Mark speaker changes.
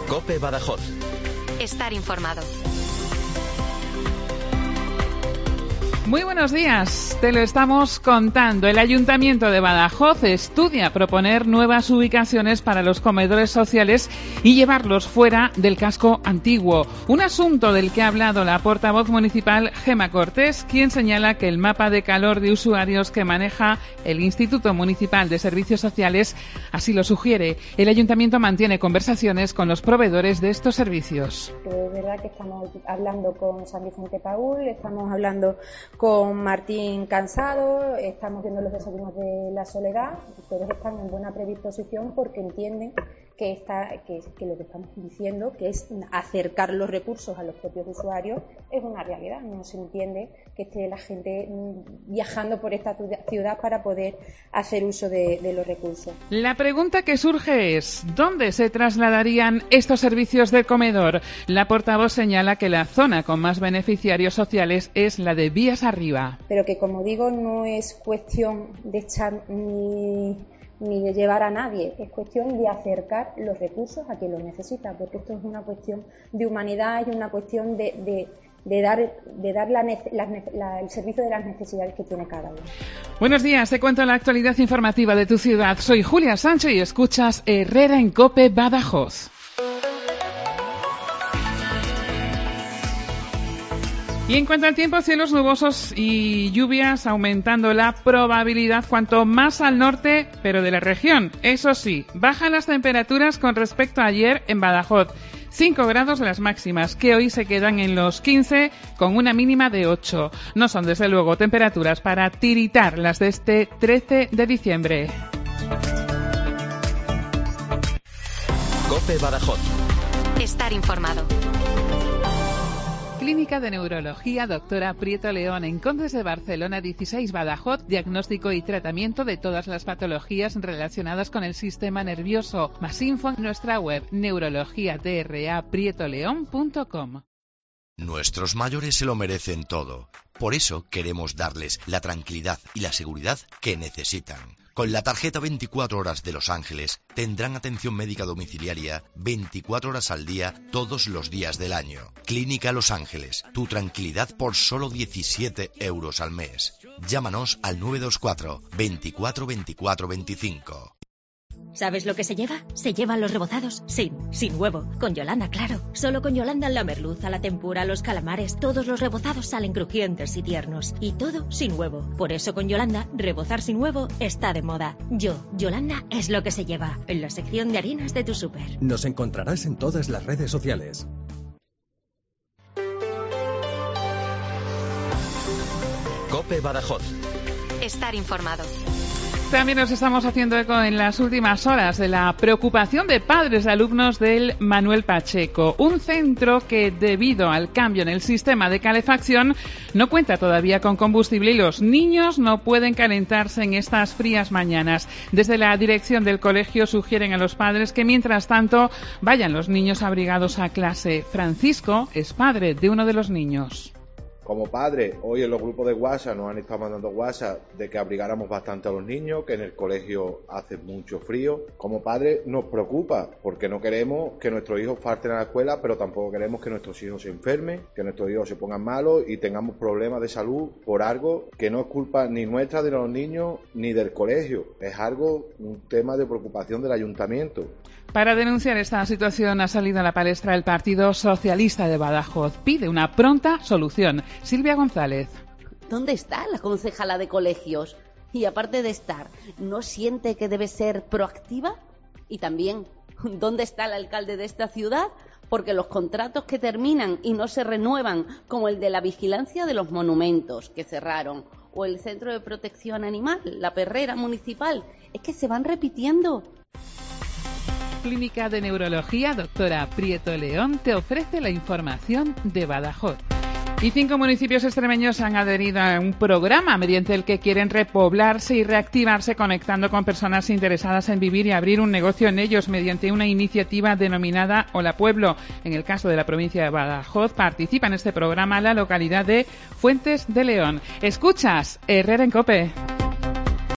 Speaker 1: COPE Badajoz.
Speaker 2: Estar informado.
Speaker 3: Muy buenos días, te lo estamos contando. El Ayuntamiento de Badajoz estudia proponer nuevas ubicaciones para los comedores sociales y llevarlos fuera del casco antiguo. Un asunto del que ha hablado la portavoz municipal Gemma Cortés, quien señala que el mapa de calor de usuarios que maneja el Instituto Municipal de Servicios Sociales así lo sugiere. El Ayuntamiento mantiene conversaciones con los proveedores de estos servicios.
Speaker 4: Es verdad que estamos hablando con San Vicente Paúl, estamos hablando con Martín Cansado, estamos viendo los desayunos de la Soledad, todos están en buena predisposición porque entienden que lo que estamos diciendo, que es acercar los recursos a los propios usuarios, es una realidad. No se entiende que esté la gente viajando por esta ciudad para poder hacer uso de los recursos.
Speaker 3: La pregunta que surge es, ¿dónde se trasladarían estos servicios de comedor? La portavoz señala que la zona con más beneficiarios sociales es la de Vías Arriba.
Speaker 4: Pero que, como digo, no es cuestión de echar ni de llevar a nadie, es cuestión de acercar los recursos a quien los necesita, porque esto es una cuestión de humanidad y una cuestión de dar el servicio de las necesidades que tiene cada uno.
Speaker 3: Buenos días, te cuento la actualidad informativa de tu ciudad. Soy Julia Sánchez y escuchas Herrera en COPE Badajoz. Y en cuanto al tiempo, cielos nubosos y lluvias aumentando la probabilidad cuanto más al norte, pero de la región. Eso sí, bajan las temperaturas con respecto a ayer en Badajoz. 5 grados las máximas, que hoy se quedan en los 15 con una mínima de 8. No son desde luego temperaturas para tiritar las de este 13 de diciembre.
Speaker 1: COPE Badajoz.
Speaker 2: Estar informado.
Speaker 3: Clínica de Neurología Doctora Prieto León en Condes de Barcelona 16 Badajoz, diagnóstico y tratamiento de todas las patologías relacionadas con el sistema nervioso. Más info en nuestra web neurologiadraprietoleón.com.
Speaker 5: Nuestros mayores se lo merecen todo. Por eso queremos darles la tranquilidad y la seguridad que necesitan. Con la tarjeta 24 horas de Los Ángeles tendrán atención médica domiciliaria 24 horas al día todos los días del año. Clínica Los Ángeles, tu tranquilidad por solo 17 euros al mes. Llámanos al 924 24 24 25.
Speaker 6: ¿Sabes lo que se lleva? Se llevan los rebozados sin huevo. Con Yolanda, claro. Solo con Yolanda la merluza, la tempura, los calamares, todos los rebozados salen crujientes y tiernos. Y todo sin huevo. Por eso con Yolanda, rebozar sin huevo está de moda. Yolanda es lo que se lleva. En la sección de harinas de tu súper.
Speaker 7: Nos encontrarás en todas las redes sociales.
Speaker 1: COPE Badajoz.
Speaker 2: Estar informado.
Speaker 3: También nos estamos haciendo eco en las últimas horas de la preocupación de padres de alumnos del Manuel Pacheco, un centro que, debido al cambio en el sistema de calefacción, no cuenta todavía con combustible y los niños no pueden calentarse en estas frías mañanas. Desde la dirección del colegio sugieren a los padres que, mientras tanto, vayan los niños abrigados a clase. Francisco es padre de uno de los niños.
Speaker 8: Como padre, hoy en los grupos de WhatsApp nos han estado mandando WhatsApp de que abrigáramos bastante a los niños, que en el colegio hace mucho frío. Como padre nos preocupa porque no queremos que nuestros hijos falten a la escuela, pero tampoco queremos que nuestros hijos se enfermen, que nuestros hijos se pongan malos y tengamos problemas de salud por algo que no es culpa ni nuestra de los niños ni del colegio. Es un tema de preocupación del ayuntamiento.
Speaker 3: Para denunciar esta situación ha salido a la palestra el Partido Socialista de Badajoz. Pide una pronta solución. Silvia González.
Speaker 9: ¿Dónde está la concejala de colegios? Y aparte de estar, ¿no siente que debe ser proactiva? Y también, ¿dónde está el alcalde de esta ciudad? Porque los contratos que terminan y no se renuevan, como el de la vigilancia de los monumentos que cerraron, o el Centro de Protección Animal, la perrera municipal, es que se van repitiendo.
Speaker 3: Clínica de Neurología Doctora Prieto León te ofrece la información de Badajoz. Y 5 municipios extremeños han adherido a un programa mediante el que quieren repoblarse y reactivarse conectando con personas interesadas en vivir y abrir un negocio en ellos mediante una iniciativa denominada Hola Pueblo. En el caso de la provincia de Badajoz participa en este programa la localidad de Fuentes de León. Escuchas Herrera en COPE.